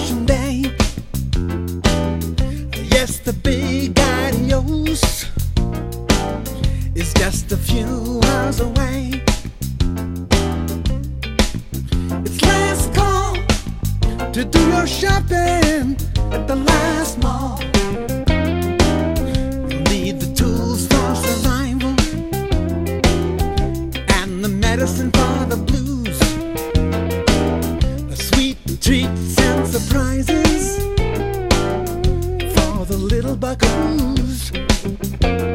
Celebration Day. Yes, the big adios is just a few hours away. It's last call to do your shopping at the last mall. You'll need the tools for survival and the medicine for the blues, the sweet treats and surprises for the little buckaroos.